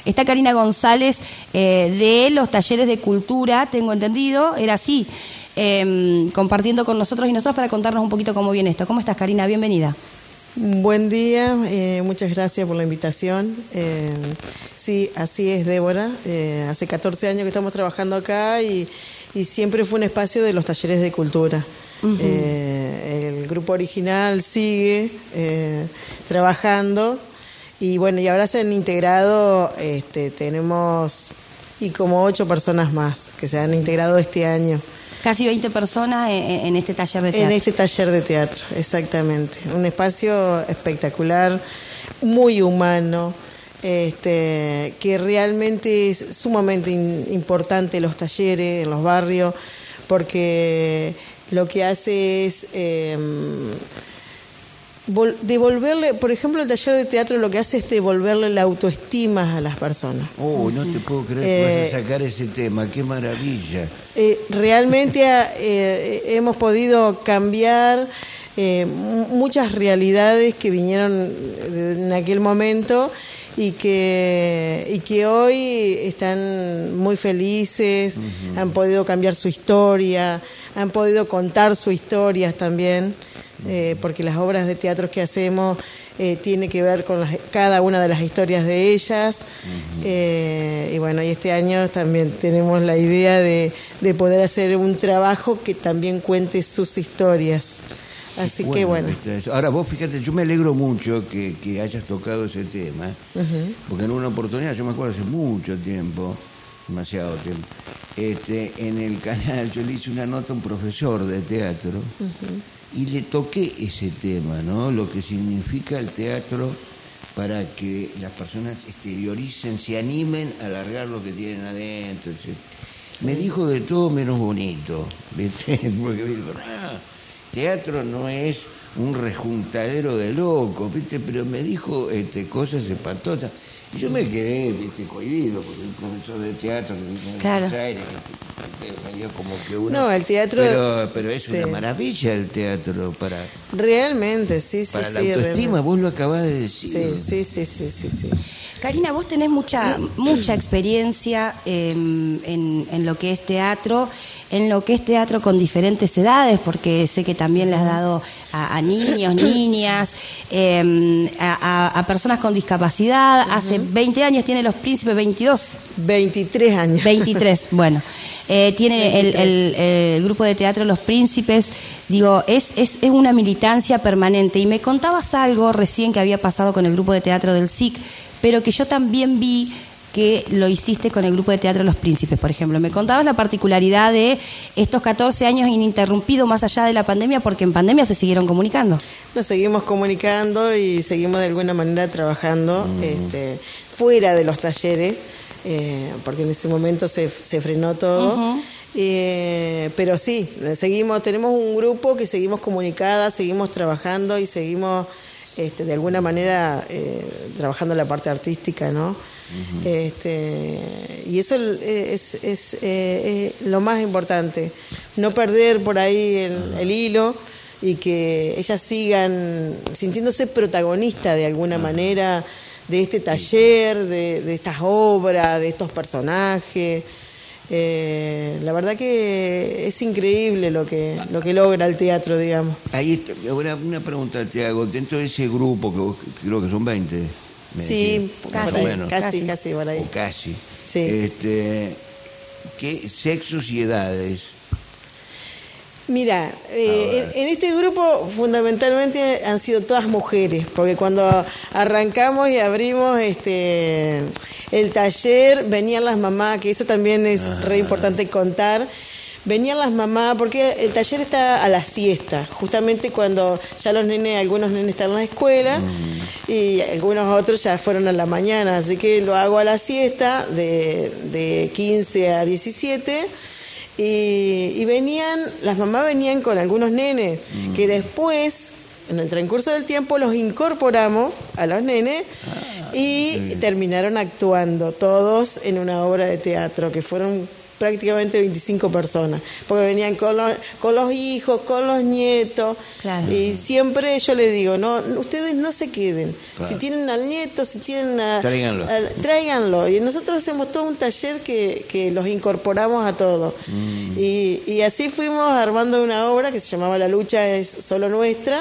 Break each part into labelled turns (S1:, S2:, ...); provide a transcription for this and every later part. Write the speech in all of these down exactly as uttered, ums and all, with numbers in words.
S1: Está Karina González eh, de los talleres de cultura, tengo entendido, era así, eh, compartiendo con nosotros y nosotros para contarnos un poquito cómo viene esto. ¿Cómo estás, Karina? Bienvenida.
S2: Buen día, eh, muchas gracias por la invitación. Eh, sí, así es, Débora. Eh, hace catorce años que estamos trabajando acá y, y siempre fue un espacio de los talleres de cultura. Uh-huh. Eh, el grupo original sigue eh, trabajando y bueno, y ahora se han integrado, este, tenemos y como ocho personas más que se han integrado este año.
S1: Casi veinte personas en, en este taller de teatro.
S2: En este taller de teatro, exactamente. Un espacio espectacular, muy humano, este, que realmente es sumamente in, importante los talleres en los barrios, porque lo que hace es eh, vol- devolverle, por ejemplo, el taller de teatro lo que hace es devolverle la autoestima a las personas.
S3: Oh, no te puedo creer que eh, vas a sacar ese tema, qué maravilla.
S2: Eh, realmente eh, hemos podido cambiar eh, muchas realidades que vinieron en aquel momento y que y que hoy están muy felices, uh-huh. Han podido cambiar su historia, han podido contar sus historias también, eh, porque las obras de teatro que hacemos eh, tiene que ver con las, cada una de las historias de ellas, uh-huh. eh, y bueno, y este año también tenemos la idea de, de poder hacer un trabajo que también cuente sus historias. Así bueno, que bueno.
S3: Ahora vos fíjate, yo me alegro mucho que, que hayas tocado ese tema, uh-huh. Porque en una oportunidad, yo me acuerdo hace mucho tiempo, demasiado tiempo, este, en el canal yo le hice una nota a un profesor de teatro, uh-huh. Y le toqué ese tema, ¿no? Lo que significa el teatro para que las personas exterioricen, se animen a alargar lo que tienen adentro, etcétera. Sí. Me dijo de todo menos bonito, ¿viste? Porque me dijo, no, teatro no es un rejuntadero de locos, ¿viste? Pero me dijo este, cosas espantosas. Y yo me quedé, ¿viste? Cohibido, porque un profesor de teatro que vive en
S1: claro.
S3: Buenos Aires, me dio como que uno...
S2: No, el teatro...
S3: Pero, pero es
S2: sí.
S3: Una maravilla el teatro para...
S2: Realmente, sí, sí,
S3: para
S2: sí.
S3: la autoestima,
S2: realmente.
S3: Vos lo acabás de decir.
S2: Sí, sí, sí, sí, sí, sí.
S1: Karina, vos tenés mucha mucha experiencia eh, en, en lo que es teatro, en lo que es teatro con diferentes edades, porque sé que también le has dado a, a niños, niñas, eh, a, a, a personas con discapacidad. Uh-huh. Hace veinte años tiene Los Príncipes, veintidós.
S2: veintitrés años.
S1: veintitrés, bueno. Eh, tiene el, el, el grupo de teatro Los Príncipes, digo, es, es, es una militancia permanente. Y me contabas algo recién que había pasado con el grupo de teatro del S I C, pero que yo también vi que lo hiciste con el grupo de teatro Los Príncipes, por ejemplo. Me contabas la particularidad de estos catorce años ininterrumpidos más allá de la pandemia, porque en pandemia se siguieron comunicando.
S2: Nos seguimos comunicando y seguimos de alguna manera trabajando mm. este, fuera de los talleres, eh, porque en ese momento se, se frenó todo. Uh-huh. Eh, pero sí, seguimos, tenemos un grupo que seguimos comunicadas, seguimos trabajando y seguimos... Este, de alguna manera eh, trabajando la parte artística, ¿no? Uh-huh. Este, y eso es, es, es eh, eh, lo más importante, no perder por ahí el, uh-huh. el hilo y que ellas sigan sintiéndose protagonistas de alguna uh-huh. manera de este taller, de, de estas obras, de estos personajes. Eh, la verdad que es increíble lo que lo que logra el teatro, digamos.
S3: Ahí está, una, una pregunta te hago, dentro de ese grupo que vos, creo que son veinte,
S2: sí, casi,
S3: más o menos,
S2: casi, casi, casi por ahí.
S3: O casi.
S2: Sí.
S3: Este, ¿qué sexos y edades?
S2: Mira, eh, en, en este grupo fundamentalmente han sido todas mujeres, porque cuando arrancamos y abrimos este el taller venían las mamás, que eso también es ah. re importante contar. Venían las mamás, porque el taller está a la siesta, justamente cuando ya los nenes, algunos nenes están en la escuela mm. y algunos otros ya fueron a la mañana, así que lo hago a la siesta de, de quince a diecisiete. Y, y venían, las mamás venían con algunos nenes, mm. que después, en el transcurso del tiempo, los incorporamos a los nenes ah, y sí. terminaron actuando todos en una obra de teatro, que fueron prácticamente veinticinco personas, porque venían con los, con los hijos, con los nietos,
S1: claro.
S2: Y siempre yo les digo, no, ustedes no se queden, claro. Si tienen al nieto, si tienen a,
S3: tráiganlo.
S2: A, tráiganlo, y nosotros hacemos todo un taller que, que los incorporamos a todos, mm. y, y así fuimos armando una obra que se llamaba La lucha es solo nuestra,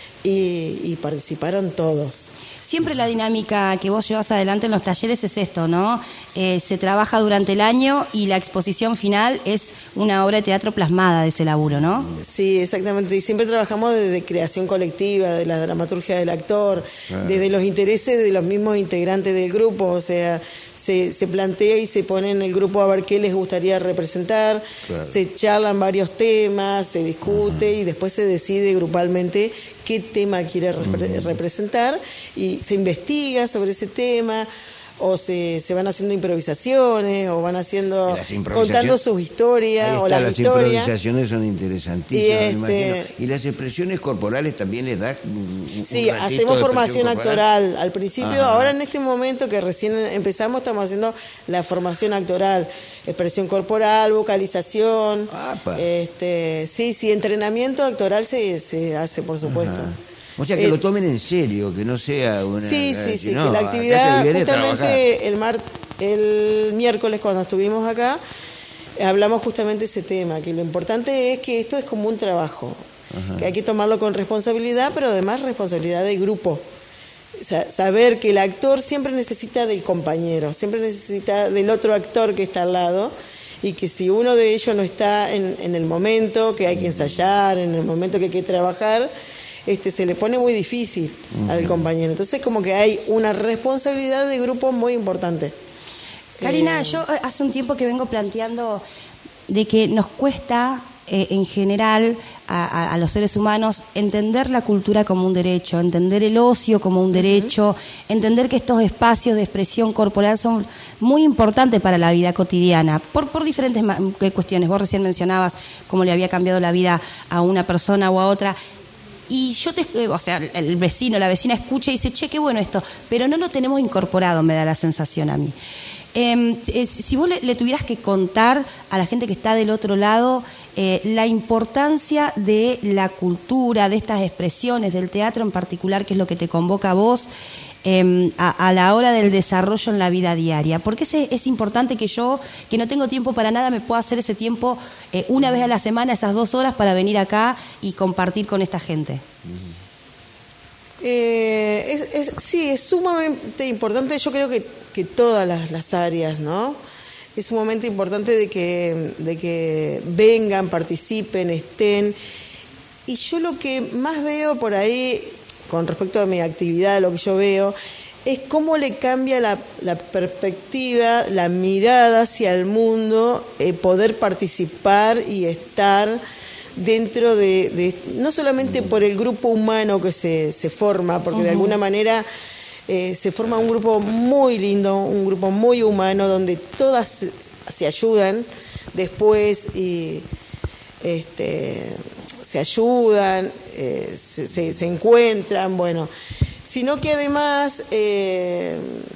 S2: y, y participaron todos.
S1: Siempre la dinámica que vos llevas adelante en los talleres es esto, ¿no? Eh, se trabaja durante el año y la exposición final es una obra de teatro plasmada de ese laburo, ¿no?
S2: Sí, exactamente. Y siempre trabajamos desde creación colectiva, de la dramaturgia del actor, claro. Desde los intereses de los mismos integrantes del grupo, o sea, se, se plantea y se pone en el grupo a ver qué les gustaría representar, claro. Se charlan varios temas, se discute, uh-huh. Y después se decide grupalmente qué tema quiere repre- representar y se investiga sobre ese tema, o se, se van haciendo improvisaciones, o van haciendo contando sus historias, o las,
S3: las
S2: historias.
S3: Improvisaciones son interesantísimas, y, este, me imagino. Y las expresiones corporales también les da un,
S2: sí,
S3: un
S2: hacemos formación actoral al principio. Ajá. Ahora en este momento que recién empezamos estamos haciendo la formación actoral, expresión corporal, vocalización. Apa. Este, sí, sí, entrenamiento actoral se, se hace, por supuesto. Ajá.
S3: O sea, que eh, lo tomen en serio, que no sea una...
S2: Sí, sí, sí, no, que la actividad, justamente el, mar, el miércoles cuando estuvimos acá, hablamos justamente de ese tema, que lo importante es que esto es como un trabajo, ajá. Que hay que tomarlo con responsabilidad, pero además responsabilidad del grupo. O sea, saber que el actor siempre necesita del compañero, siempre necesita del otro actor que está al lado, y que si uno de ellos no está en, en el momento que hay que ensayar, en el momento que hay que trabajar... Este, se le pone muy difícil uh-huh. Al compañero. Entonces como que hay una responsabilidad de grupo muy importante.
S1: Karina, eh... yo hace un tiempo que vengo planteando de que nos cuesta eh, en general a, a, a los seres humanos entender la cultura como un derecho, entender el ocio como un derecho, uh-huh. Entender que estos espacios de expresión corporal son muy importantes para la vida cotidiana, por, por diferentes ma- cuestiones. Vos recién mencionabas cómo le había cambiado la vida a una persona o a otra. Y yo te, o sea, el vecino, la vecina escucha y dice, che, qué bueno esto, pero no lo tenemos incorporado, me da la sensación a mí. Eh, eh, si vos le, le tuvieras que contar a la gente que está del otro lado eh, la importancia de la cultura, de estas expresiones, del teatro en particular, que es lo que te convoca a vos, eh, a, a la hora del desarrollo en la vida diaria. ¿Por qué es, es importante que yo, que no tengo tiempo para nada, me pueda hacer ese tiempo eh, una vez a la semana, esas dos horas, para venir acá y compartir con esta gente?
S2: Eh, es, es, sí, es sumamente importante. Yo creo que, que todas las, las áreas, ¿no? Es sumamente importante de que, de que vengan, participen, estén. Y yo lo que más veo por ahí, con respecto a mi actividad, lo que yo veo, es cómo le cambia la, la perspectiva, la mirada hacia el mundo, eh, poder participar y estar dentro de, de, no solamente por el grupo humano que se, se forma, porque uh-huh. De alguna manera eh, se forma un grupo muy lindo, un grupo muy humano, donde todas se, se ayudan después y este, se ayudan, eh, se, se, se encuentran, bueno, sino que además eh,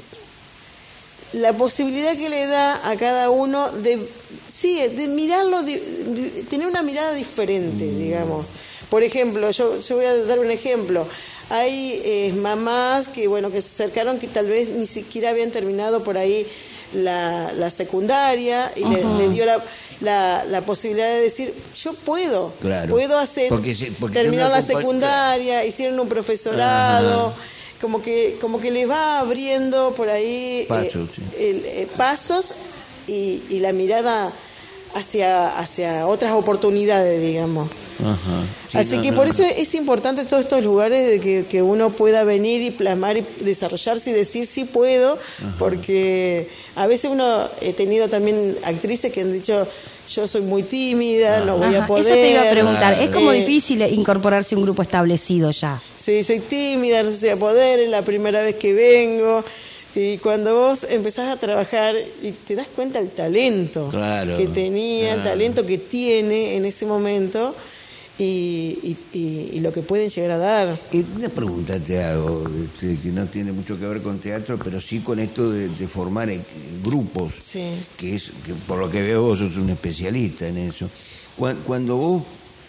S2: la posibilidad que le da a cada uno de sí, de mirarlo, de, de tener una mirada diferente, mm. digamos. Por ejemplo, yo, yo voy a dar un ejemplo. Hay eh, mamás que, bueno, que se acercaron que tal vez ni siquiera habían terminado por ahí la, la secundaria y uh-huh. le, le dio la, la, la posibilidad de decir, yo puedo,
S3: claro.
S2: puedo hacer, porque se, porque terminar la secundaria, hicieron un profesorado, uh-huh. como que como que les va abriendo por ahí
S3: pasos,
S2: eh,
S3: sí.
S2: el, eh, pasos y, y la mirada hacia hacia otras oportunidades, digamos.
S3: Ajá. Sí,
S2: Así
S3: no,
S2: que
S3: no,
S2: por
S3: no.
S2: eso es importante todos estos lugares de que, que uno pueda venir y plasmar y desarrollarse y decir sí puedo, ajá. Porque a veces uno, he tenido también actrices que han dicho yo soy muy tímida, ajá. No voy
S1: Ajá.
S2: a poder.
S1: Eso te iba a preguntar,
S2: claro.
S1: Es como
S2: eh,
S1: difícil incorporarse a un grupo establecido ya.
S2: Sí, soy tímida, no sé si voy a poder, es la primera vez que vengo. Y cuando vos empezás a trabajar y te das cuenta del talento
S3: claro,
S2: que tenía, claro. El talento que tiene en ese momento, y, y, y, y lo que pueden llegar a dar.
S3: Y una pregunta te hago, este, que no tiene mucho que ver con teatro, pero sí con esto de, de formar eh, grupos,
S2: Sí.
S3: que es que por lo que veo vos sos un especialista en eso. Cuando, cuando vos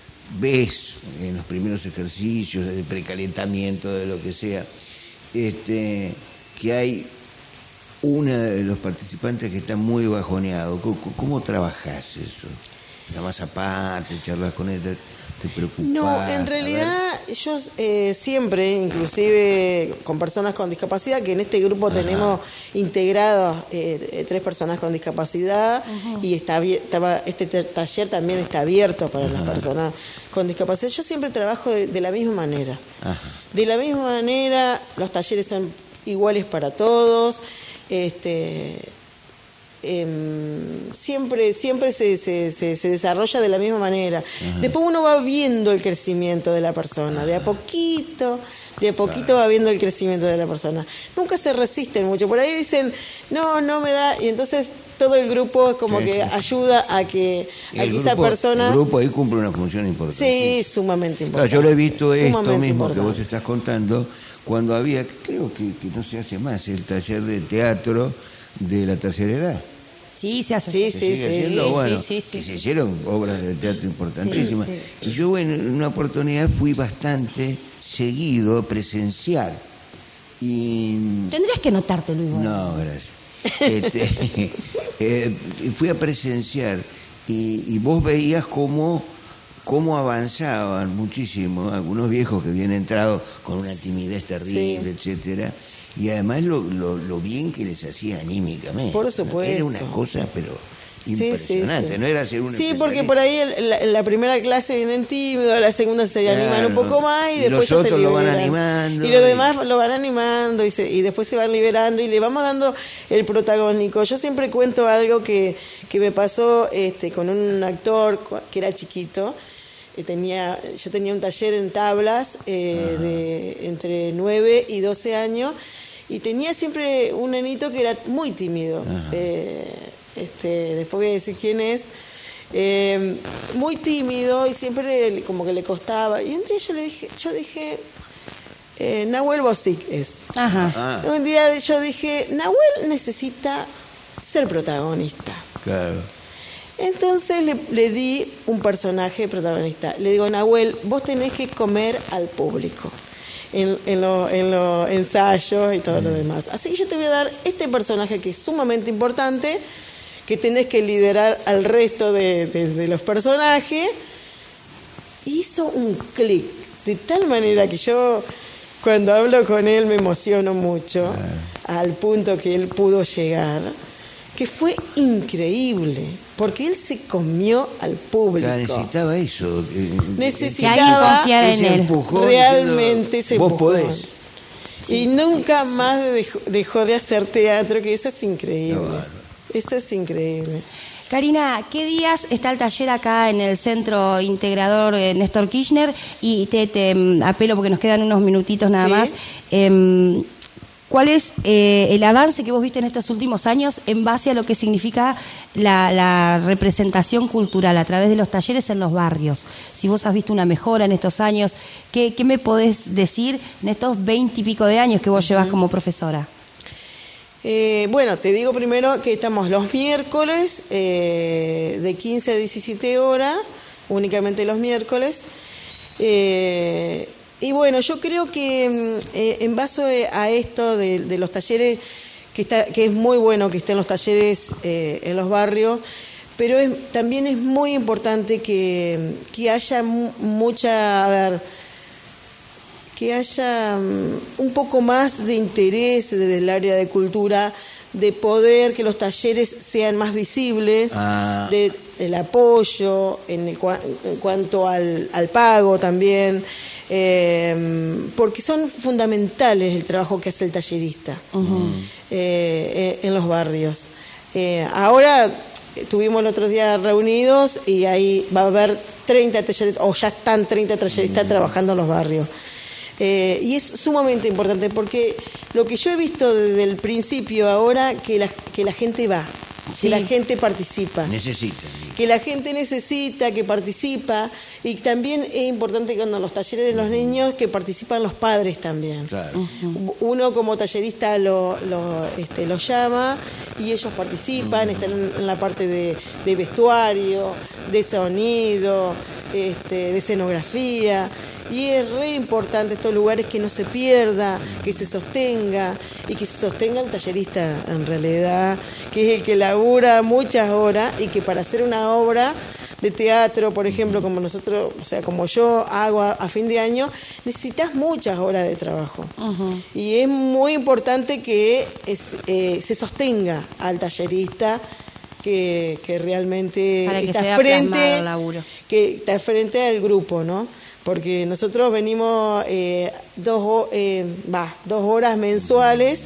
S3: ves en los primeros ejercicios, de precalentamiento, de lo que sea, este, que hay uno de los participantes que está muy bajoneado, ¿cómo, cómo trabajás eso? ¿La más aparte, charlas con él, te, te preocupás?
S2: No, en realidad yo eh, siempre, inclusive con personas con discapacidad, que en este grupo Ajá. tenemos integrados eh, tres personas con discapacidad Ajá. y está estaba este taller también está abierto para Ajá. las personas con discapacidad. Yo siempre trabajo de, de la misma manera. Ajá. De la misma manera, los talleres son iguales para todos. Este... Eh, siempre siempre se, se, se, se desarrolla de la misma manera. Ajá. Después uno va viendo el crecimiento de la persona, de a poquito, de a poquito va viendo el crecimiento de la persona. Nunca se resisten mucho. Por ahí dicen, no, no me da, y entonces todo el grupo como sí, que sí. ayuda a que, a que
S3: grupo,
S2: esa persona...
S3: El grupo ahí cumple una función importante.
S2: Sí, sumamente importante.
S3: Claro, yo lo he visto esto mismo
S2: importante.
S3: que vos estás contando, cuando había, creo que, que no se hace más, el taller de teatro de la tercera edad.
S1: Sí, se hace.
S2: Sí,
S3: se
S2: sí,
S3: sigue
S2: sí,
S3: haciendo,
S2: sí,
S3: bueno,
S2: sí, sí,
S3: que
S2: sí.
S3: se hicieron obras de teatro importantísimas.
S2: Sí, sí.
S3: Y yo, bueno, en una oportunidad fui bastante seguido, presencial. Y...
S1: Tendrías que notártelo igual.
S3: No, gracias. Este, eh, fui a presenciar y, y vos veías cómo, cómo avanzaban muchísimo algunos viejos que habían entrado con una timidez terrible, sí. etcétera. Y además lo, lo, lo bien que les hacía anímicamente.
S2: Por supuesto.
S3: Era una cosa, pero impresionante.
S2: Sí, sí, sí.
S3: No era ser un
S2: Sí, porque por ahí el, la, la primera clase vienen tímidos, la segunda se claro, animan un poco más y, y después
S3: los
S2: ya
S3: otros
S2: se
S3: lo van animando.
S2: Y los demás y... lo van animando y, se, y después se van liberando y le vamos dando el protagónico. Yo siempre cuento algo que, que me pasó este, con un actor que era chiquito. Que tenía, yo tenía un taller en tablas eh, de entre nueve y doce años y tenía siempre un nenito que era muy tímido. Eh, este, después voy a decir quién es. Eh, muy tímido y siempre como que le costaba. Y un día yo le dije, yo dije, eh, Nahuel Bosic es.
S1: Ajá.
S3: Ah.
S2: Un día yo dije, Nahuel necesita ser protagonista.
S3: Claro.
S2: Entonces le, le di un personaje protagonista. Le digo, Nahuel, vos tenés que comer al público en, en los en lo ensayos y todo mm. lo demás. Así que yo te voy a dar este personaje que es sumamente importante, que tenés que liderar al resto de, de, de los personajes. Y hizo un clic, de tal manera que yo, cuando hablo con él, me emociono mucho, ah. al punto que él pudo llegar, que fue increíble, porque él se comió al público.
S3: Claro, necesitaba eso. Eh,
S2: necesitaba
S1: confiar en él.
S2: Empujón, realmente ese
S3: vos
S2: empujón.
S3: podés.
S2: Y nunca más dejó, dejó de hacer teatro, que eso es increíble. No, eso es increíble.
S1: Karina, ¿qué días está el taller acá en el Centro Integrador eh, Néstor Kirchner? Y te, te apelo, porque nos quedan unos minutitos nada ¿Sí? más. Eh, ¿Cuál es eh, el avance que vos viste en estos últimos años en base a lo que significa la, la representación cultural a través de los talleres en los barrios? Si vos has visto una mejora en estos años, ¿qué, qué me podés decir en estos veinte y pico de años que vos llevas como profesora?
S2: Eh, bueno, te digo primero que estamos los miércoles eh, de quince a diecisiete horas, únicamente los miércoles. Eh, Y bueno, yo creo que eh, en base a esto de, de los talleres, que está que es muy bueno que estén los talleres eh, en los barrios, pero es, también es muy importante que, que haya mucha, a ver, que haya un poco más de interés desde el área de cultura, de poder que los talleres sean más visibles, ah. de, el apoyo en, el, en cuanto al, al pago también. Eh, porque son fundamentales el trabajo que hace el tallerista uh-huh. eh, eh, en los barrios. Eh, ahora estuvimos el otro día reunidos y ahí va a haber treinta talleristas, o ya están treinta talleristas uh-huh. trabajando en los barrios. Eh, y es sumamente importante porque lo que yo he visto desde el principio ahora, que la, que la gente va. Sí. Que la gente participa.
S3: Necesita.
S2: Que la gente necesita, que participa. Y también es importante cuando los talleres de los uh-huh. niños que participan los padres también.
S3: Claro.
S2: Uh-huh. Uno como tallerista lo, lo, este, lo llama y ellos participan, uh-huh. están en, en la parte de, de vestuario, de sonido, este, de escenografía. Y es re importante estos lugares que no se pierda, que se sostenga y que se sostenga el tallerista en realidad, que es el que labura muchas horas y que para hacer una obra de teatro, por ejemplo, como nosotros, o sea, como yo hago a, a fin de año, necesitas muchas horas de trabajo. Uh-huh. Y es muy importante que es, eh, se sostenga al tallerista, que, que realmente
S1: para que
S2: está
S1: sea
S2: frente,
S1: el laburo.
S2: Que está frente al grupo, ¿no? Porque nosotros venimos eh, dos, eh, bah, dos horas mensuales,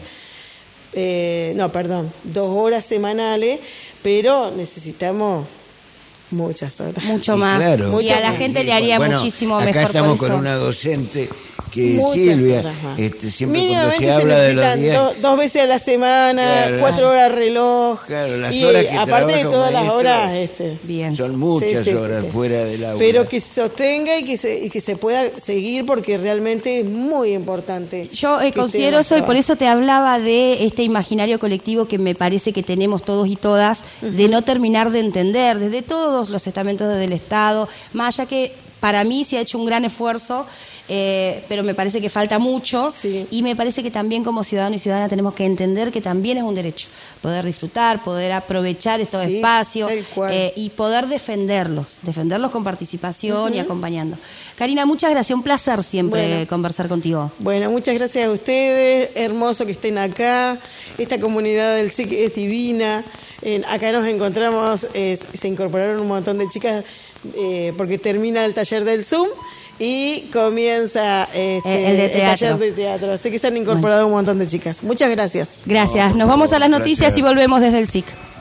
S2: eh, no, perdón, dos horas semanales, pero necesitamos muchas horas.
S1: Mucho más.
S3: Claro.
S1: Muchas, y a la gente sí, le haría bueno, muchísimo
S3: acá
S1: mejor.
S3: Acá estamos
S1: por
S3: con
S1: eso.
S3: una docente que
S2: muchas
S3: Silvia, este, siempre cuando se habla
S2: se
S3: de los días...
S2: Do, dos veces a la semana,
S3: claro,
S2: cuatro horas reloj.
S3: Claro, las
S2: y
S3: horas que
S2: aparte de todas las
S3: maestro,
S2: horas, este,
S1: bien.
S3: Son muchas
S2: sí, sí,
S3: horas
S2: sí, sí.
S3: fuera del aula.
S2: Pero que se sostenga y que se, y que se pueda seguir porque realmente es muy importante.
S1: Yo eh, considero eso y por eso te hablaba de este imaginario colectivo que me parece que tenemos todos y todas, uh-huh. de no terminar de entender desde todos los estamentos del Estado, más allá que para mí se ha hecho un gran esfuerzo, eh, pero me parece que falta mucho
S2: sí.
S1: y me parece que también como ciudadanos y ciudadanas tenemos que entender que también es un derecho poder disfrutar, poder aprovechar estos
S2: sí,
S1: espacios eh, y poder defenderlos, defenderlos con participación uh-huh. y acompañando. Karina, muchas gracias, un placer siempre bueno, conversar contigo.
S2: Bueno, muchas gracias a ustedes, hermoso que estén acá, esta comunidad del S I C es divina, eh, acá nos encontramos, eh, se incorporaron un montón de chicas eh, porque termina el taller del Zoom y comienza este,
S1: el, de
S2: el taller de teatro, así que se han incorporado bueno. un montón de chicas. Muchas gracias.
S1: Gracias, nos vamos a las noticias gracias. Y volvemos desde el S I C.